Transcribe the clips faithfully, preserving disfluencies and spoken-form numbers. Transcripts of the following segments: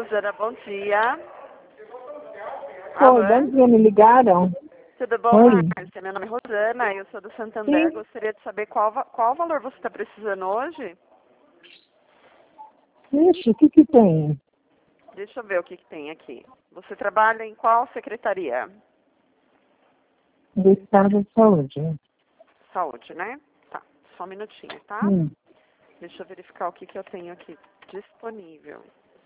Rosana, bom dia. Oi, Alô? bom dia, me ligaram? Tudo bom, Oi. Márcia? Meu nome é Rosana, eu sou do Santander. Sim. Gostaria de saber qual, va- qual valor você está precisando hoje? Ixi, o que que tem? Deixa eu ver o que, que tem aqui. Você trabalha em qual secretaria? Do Estado de Saúde. Saúde, né? Tá, só um minutinho, tá? Hum. Deixa eu verificar o que, que eu tenho aqui disponível.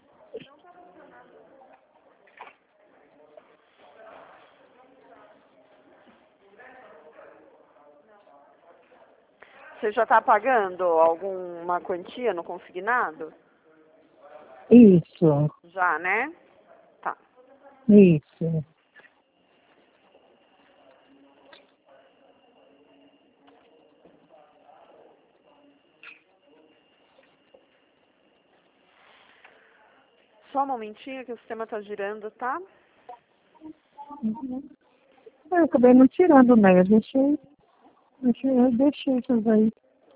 Você já está pagando alguma quantia no consignado? Isso, Já, né? Tá. isso. Só um momentinho que o sistema está girando, tá? Uhum. Eu acabei não tirando, né? Eu deixei, deixei, eu deixei isso aí.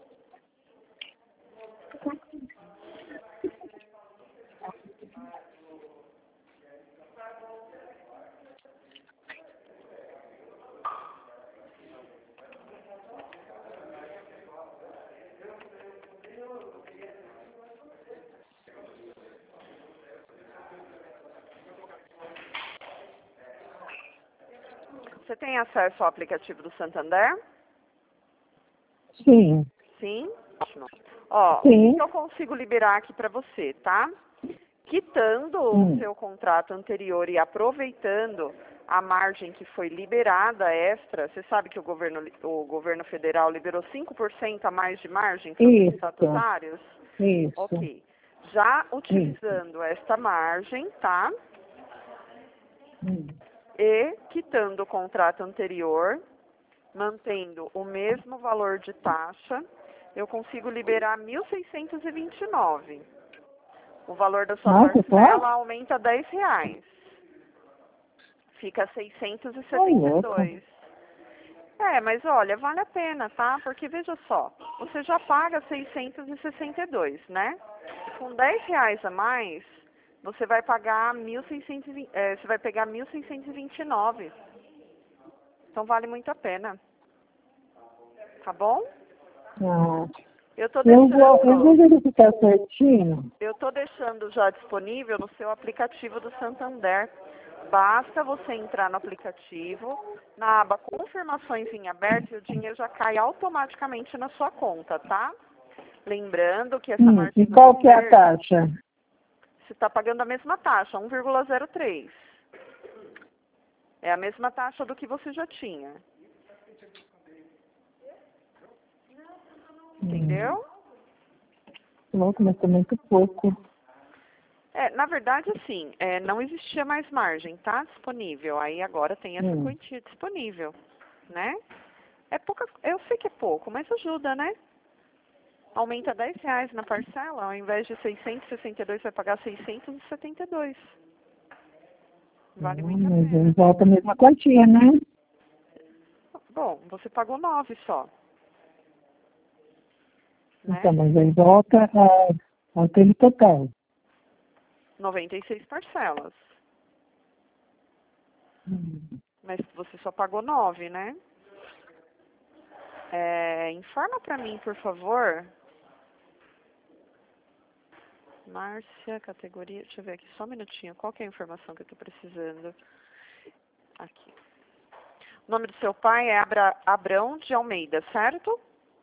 Você tem acesso ao aplicativo do Santander? Sim, Sim? Ótimo. Ó, o sim. que eu consigo liberar aqui para você, tá? Quitando o Hum. seu contrato anterior e aproveitando a margem que foi liberada extra, você sabe que o governo, o governo federal liberou cinco por cento a mais de margem para os Isso, estatutários? isso, Ok. Já isso. utilizando esta margem, tá? Hum. E quitando o contrato anterior, mantendo o mesmo valor de taxa, eu consigo liberar mil seiscentos e vinte e nove. O valor da sua Nossa, parcela quanto? aumenta dez reais. Fica seiscentos e Ô, setenta e louco. dois. É, mas olha, vale a pena, tá? Porque veja só, você já paga seiscentos e sessenta e dois, né? Com dez reais a mais, você vai pagar mil seiscentos e vinte, é, você vai pegar mil seiscentos e vinte e nove. Então vale muito a pena. Tá bom? Ah, Eu tô eu vou, eu vou deixando, verificar certinho. eu tô deixando já disponível no seu aplicativo do Santander. Basta você entrar no aplicativo, na aba confirmações em aberto e o dinheiro já cai automaticamente na sua conta, tá? Lembrando que essa Hum. margem E do qual que é a governo, taxa? você está pagando a mesma taxa, um vírgula zero três. É a mesma taxa do que você já tinha. Hum. Entendeu? Louco, mas é muito pouco. É, na verdade, assim, é, não existia mais margem, tá? Disponível. Aí agora tem essa Hum. quantia disponível, né? É pouca, eu sei que é pouco, mas ajuda, né? Aumenta dez reais na parcela, ao invés de seiscentos e sessenta e dois, vai pagar seiscentos e setenta e dois. Vale Hum, muito a mas ele pena. volta a mesma quantia, né? Bom, você pagou nove só, Então, né? mas aí volta a, aquele total. noventa e seis parcelas. Hum. Mas você só pagou nove, né? É, informa pra mim, por favor. Márcia, categoria, deixa eu ver aqui só um minutinho. Qual que é a informação que eu tô precisando? Aqui. O nome do seu pai é Abra, Abrão de Almeida, certo?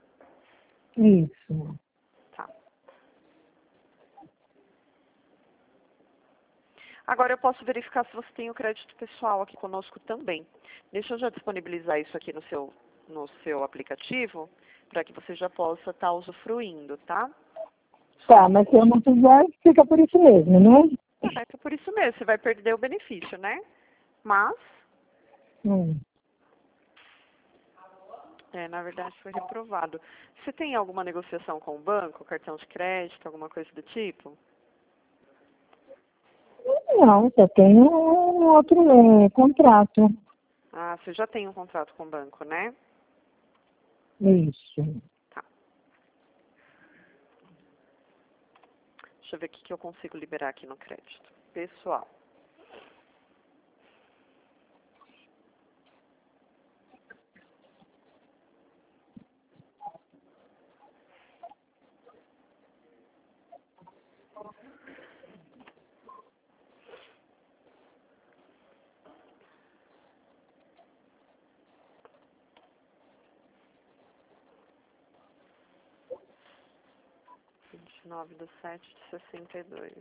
Isso. Tá. Agora eu posso verificar se você tem o crédito pessoal aqui conosco também. Deixa eu já disponibilizar isso aqui no seu, no seu aplicativo, para que você já possa estar usufruindo, tá? Tá, mas se eu não fizer, fica por isso mesmo, né? Ah, é por isso mesmo, você vai perder o benefício, né? Mas, Hum. é, na verdade foi reprovado. Você tem alguma negociação com o banco, cartão de crédito, alguma coisa do tipo? Não, só tem um outro é, contrato. Ah, você já tem um contrato com o banco, né? Isso. Tá. Deixa eu ver o que que eu consigo liberar aqui no crédito. pessoal. vinte e nove do sete de sessenta e dois.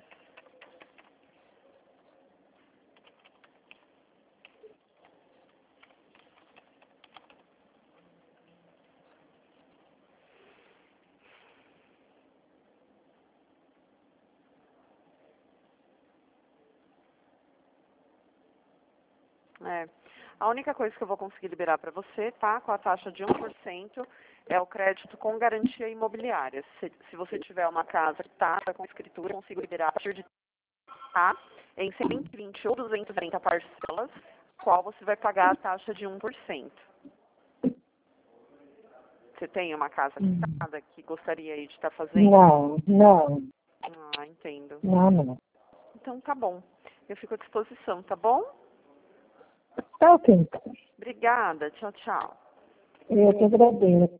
É. A única coisa que eu vou conseguir liberar para você, tá? Com a taxa de um por cento, é o crédito com garantia imobiliária. Se, se você tiver uma casa que tá com escritura, eu consigo liberar a partir de tá? Em cento e vinte ou duzentas e trinta parcelas, qual você vai pagar a taxa de um por cento. Você tem uma casa quitada que gostaria aí de estar fazendo? Não, não, Ah, entendo. não, não. Então tá bom. Eu fico à disposição, tá bom? Tá ok. Obrigada. Tchau, tchau. Eu que agradeço.